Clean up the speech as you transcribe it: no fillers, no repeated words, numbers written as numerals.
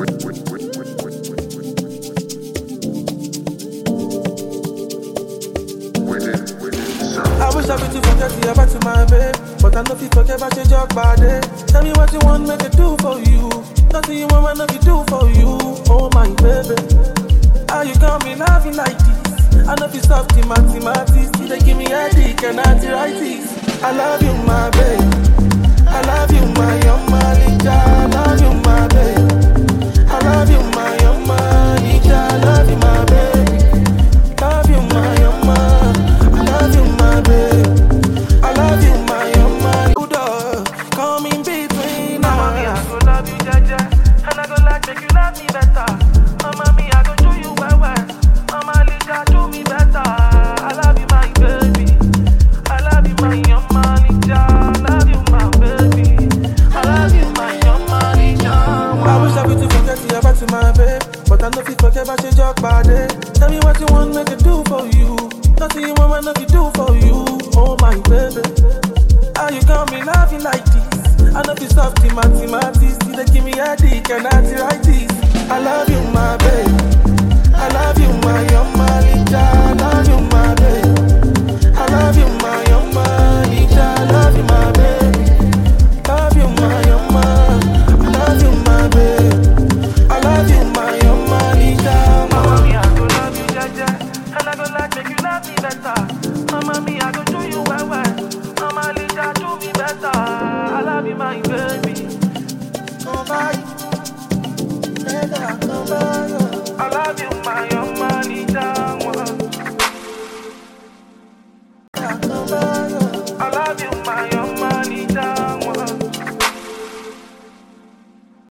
I wish I could forget you back to my babe, but I know if you forget about your job body. Tell me what you want, make it do for you. Nothing you want, make it do for you. Oh my baby, how you got me loving like this? I know if you soft in mathematics, they give me headache and arthritis. I love you, my babe. I love you, my young Malika. I love you, my babe. I love you, my young Malika. I love you, my baby. Love you, my young Malika. I love you, my babe. I love you, my young Malika. Come in between us. Mama, me, I go love you, Jaja. And I go like make you love me better. Mama, me, I go show you well. Mama, Lisa, do me better. I love you, my baby. I love you, my young Malika. I love you, my baby. I love you, my young Malika. I wish I could forget you back to my babe, but I know if you forget about your job body. Tell me what you want, make it do for you. Nothing you want, make it do for you. Oh my baby, how you got me loving like this? I know if you soft in mathematics, they give me headache and arthritis. I love you, my babe. I love you, my young Malika. I love you, my babe. I love you, my young Malika. I love you, my babe. Love you, my young Malika. I love you, my babe. I love you, my young Malika. Mama, me, I go love you, Jaja. And I go like make you love me better. Mama, me, I go show you well. Mama, Lisa, do me better. I love you, my baby. Come by, come by. I love you, my young Malika.